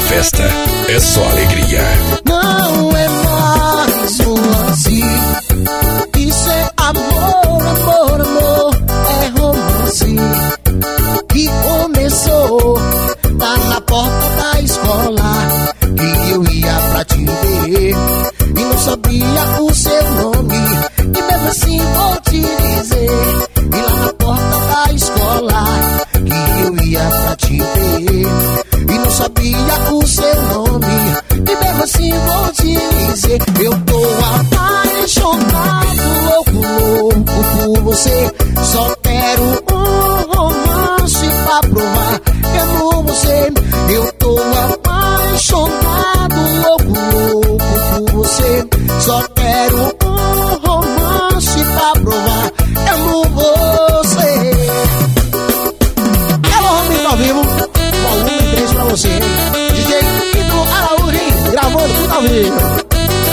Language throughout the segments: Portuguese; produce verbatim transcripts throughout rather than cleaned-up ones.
festa é só alegria. Não é mais um lance, isso é amor, amor, amor, é romance que começou, tá na porta da escola, que eu ia pra te ver e não sabia o seu nome, e mesmo assim vou te dizer, e lá na porta da escola, que eu ia pra te ver e não sabia o seu nome, e mesmo assim vou te dizer, eu tô apaixonado, louco, louco por você, só quero um romance pra provar que amo você. Eu tô apaixonado, louco, louco por você, só quero um romance pra provar que amo você. Alô, Romero ao vivo, volume três pra você, D J Pedro Araújo, gravando tudo ao vivo.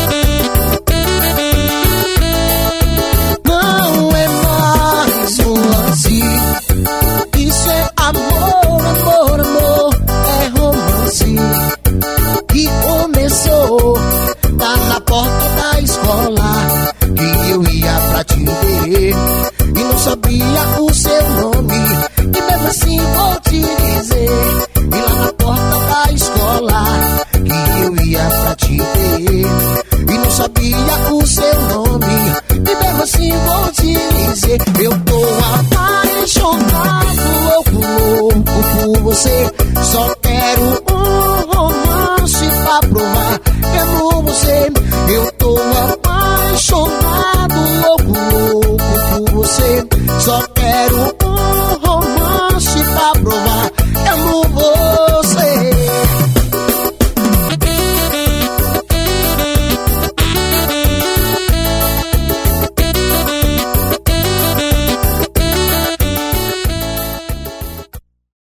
Não é mais um lance, isso é amor, amor, amor, é romance que começou, tá na porta da escola, que eu ia pra te ver e não sabia o seu nome, e mesmo assim vou te dizer, e lá na porta da escola, que eu ia pra te ver e não sabia o seu nome, e mesmo assim vou te dizer, eu tô apaixonado, louco, louco por você, só quero um romance pra provar que amo você. Eu tô apaixonado, louco, louco por você, só quero um romance pra provar